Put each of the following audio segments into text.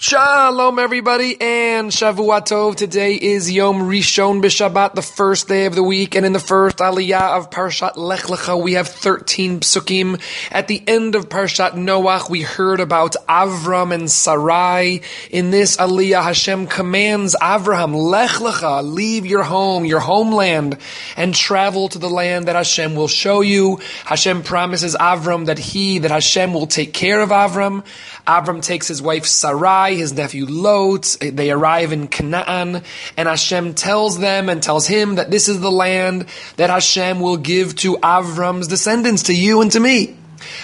Shalom everybody and Shavua Tov. Today is Yom Rishon B'Shabbat, the first day of the week, and in the first Aliyah of Parshat Lech Lecha we have 13 psukim. At the end of Parshat Noach we heard about Avram and Sarai. In this Aliyah Hashem commands Avraham, Lech Lecha, leave your home, your homeland, and travel to the land that Hashem will show you. Hashem promises Avram that Hashem will take care of Avram. Avram takes his wife Sarai, his nephew Lot. They arrive in Canaan, and Hashem tells him that this is the land that Hashem will give to Avram's descendants, to you and to me.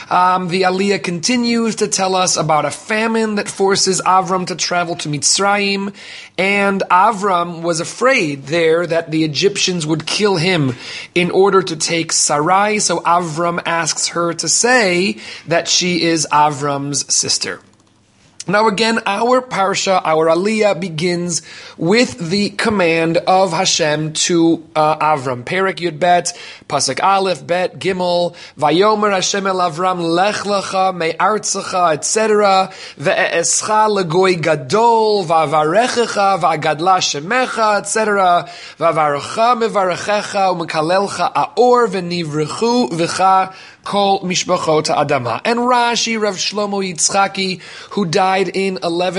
The Aliyah continues to tell us about a famine that forces Avram to travel to Mitzrayim, and Avram was afraid there that the Egyptians would kill him in order to take Sarai, so Avram asks her to say that she is Avram's sister. Now again, our parsha, our aliyah begins with the command of Hashem to Avram. Perek Yud Bet, Pasuk Aleph, Bet, Gimel, Vayomer Hashem el Avram, Lech Lecha, Me'artzecha, etc. Ve'escha legoy gadol, Va'varechecha, Va'gadla shemecha, etc. Va'varecha mevarechecha, U'mekalelcha aor, Ve'nivrechu, V'cha, Kol Mishpachot Adama. And Rashi, Rav Shlomo Yitzchaki, who died in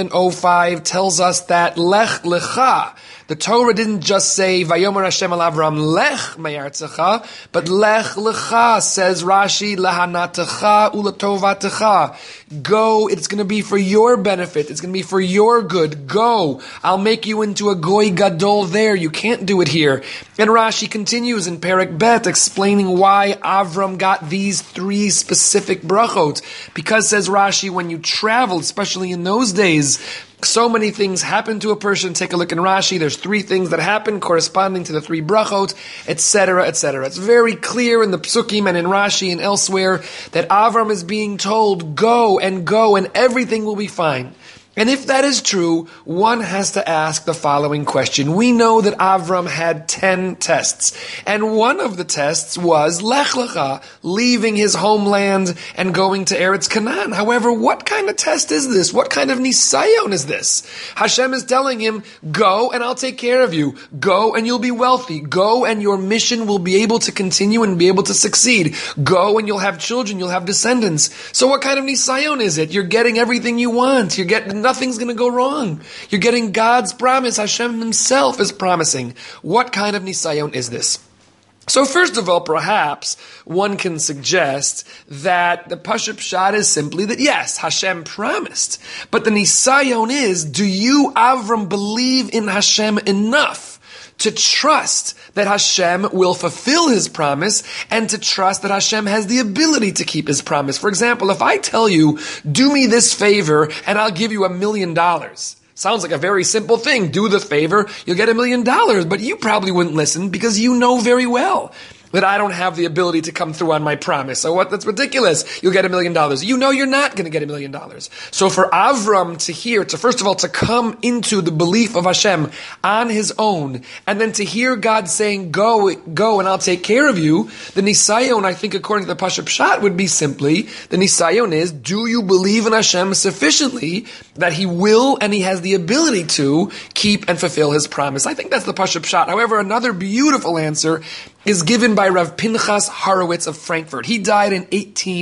1105, tells us that Lech Lecha, the Torah didn't just say Vayomer Hashem el Avram Lech Me'artzecha, but Lech Lecha, says Rashi, Lahanatecha Ulatovatecha. Go, it's going to be for your benefit, it's going to be for your good. Go, I'll make you into a goy gadol there, you can't do it here. And Rashi continues in Perek Bet, explaining why Avram got these three specific brachot. Because, says Rashi, when you traveled, especially in those days, so many things happen to a person. Take a look in Rashi. There's three things that happen corresponding to the three brachot, etc., etc. It's very clear in the psukim and in Rashi and elsewhere that Avram is being told, go, and everything will be fine. And if that is true, one has to ask the following question. We know that Avram had 10 tests, and one of the tests was Lech Lecha, leaving his homeland and going to Eretz Canaan. However, what kind of test is this? What kind of nisayon is this? Hashem is telling him, go and I'll take care of you. Go and you'll be wealthy. Go and your mission will be able to continue and be able to succeed. Go and you'll have children, you'll have descendants. So what kind of nisayon is it? You're getting everything you want. Nothing's going to go wrong. You're getting God's promise. Hashem himself is promising. What kind of nisayon is this? So first of all, perhaps one can suggest that the Pashup Pshat is simply that yes, Hashem promised. But the nisayon is, do you, Avram, believe in Hashem enough to trust that Hashem will fulfill His promise and to trust that Hashem has the ability to keep His promise? For example, if I tell you, do me this favor and I'll give you $1 million. Sounds like a very simple thing. Do the favor, you'll get $1 million. But you probably wouldn't listen because you know very well that I don't have the ability to come through on my promise. So what? That's ridiculous. You'll get $1 million. You know you're not going to get $1 million. So for Avram to hear, first of all, to come into the belief of Hashem on his own, and then to hear God saying, go and I'll take care of you, the nisayon, I think according to the Pashup Pshat, would be simply, the nisayon is, do you believe in Hashem sufficiently that He will and He has the ability to keep and fulfill His promise? I think that's the Pashup Pshat. However, another beautiful answer is given by Rav Pinchas Horowitz of Frankfurt. He died in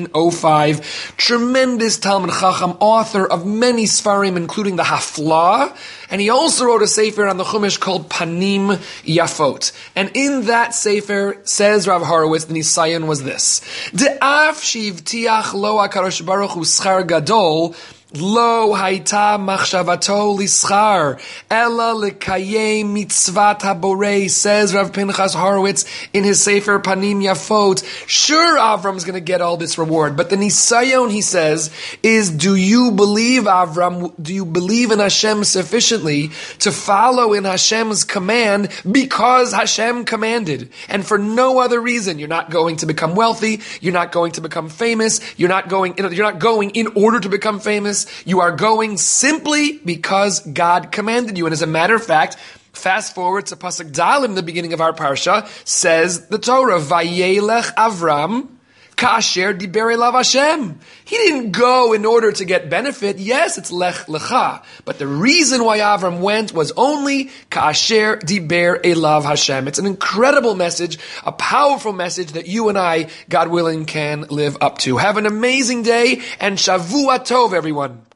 1805. Tremendous Talmud Chacham, author of many Sfarim, including the Haflah, and he also wrote a sefer on the Chumash called Panim Yafot. And in that sefer, says Rav Horowitz, the nisayon was this: De'af shivtiach lo HaKadosh Baruch Hu schar gadol, Lo haita machshavato lischar ella lekayem mitzvat haborei, says Rav Pinchas Horowitz in his sefer Panim Yafot. Sure, Avram's going to get all this reward, but the nisayon, he says, is, do you believe, Avram, do you believe in Hashem sufficiently to follow in Hashem's command because Hashem commanded, and for no other reason? You're not going to become wealthy, you're not going to become famous, you're not going in order to become famous. You are going simply because God commanded you. And as a matter of fact, fast forward to Pasuk Dalim, the beginning of our parsha, says the Torah, Vayelech Avram Kasher diber elav Hashem. He didn't go in order to get benefit. Yes, it's lech lecha. But the reason why Avram went was only Kasher diber elav Hashem. It's an incredible message, a powerful message that you and I, God willing, can live up to. Have an amazing day and Shavua Tov, everyone.